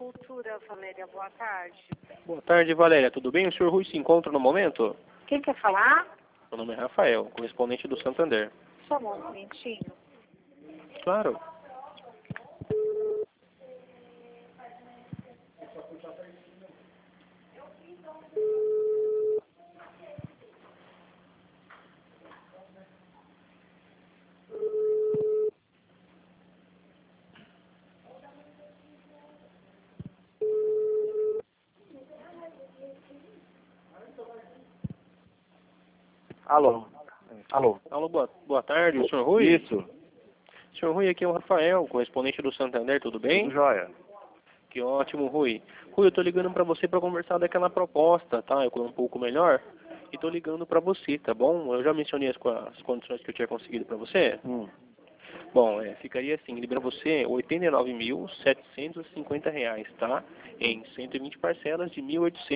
Cultura, Valéria, boa tarde. Boa tarde, Valéria. Tudo bem? O senhor Rui se encontra no momento? Quem quer falar? Meu nome é Rafael, correspondente do Santander. Só um momentinho. Claro. Alô? Alô? Alô, boa tarde, o senhor Rui? Isso, Senhor Rui, aqui é o Rafael, correspondente do Santander, tudo bem? tudo jóia. Que ótimo, Rui. Rui, eu tô ligando pra você pra conversar daquela proposta, tá? Eu um pouco melhor. E tô ligando pra você, tá bom? Eu já mencionei as condições que eu tinha conseguido pra você. Bom, ficaria assim, ele pra você R$ 89.750, tá? Em 120 parcelas de R$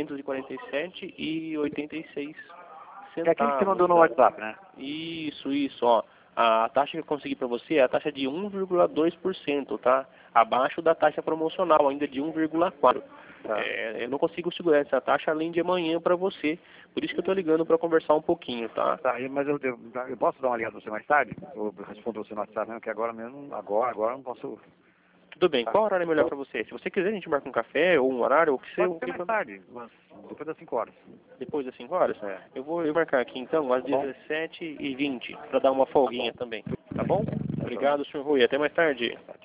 1.847,86 É aquele que você mandou no tá? WhatsApp, né? Isso, ó. A taxa que eu consegui para você é a taxa de 1,2%, tá? Abaixo da taxa promocional, ainda de 1,4%. Tá. Eu não consigo segurar essa taxa além de amanhã para você. Por isso que eu tô ligando para conversar um pouquinho, tá? Tá, mas eu posso dar uma ligada pra você mais tarde? Ou responder você no WhatsApp mesmo, que agora mesmo, agora eu não posso... Tudo bem. Tá. Qual horário é melhor para você? Se você quiser, a gente marca um café ou um horário, ou que você... Pode ser mais tarde, mas depois das 5 horas. Depois das 5 horas? É. Eu vou marcar aqui então às Tá bom? 17h20 para dar uma folguinha também. Tá bom? Obrigado, senhor Rui. Até mais tarde.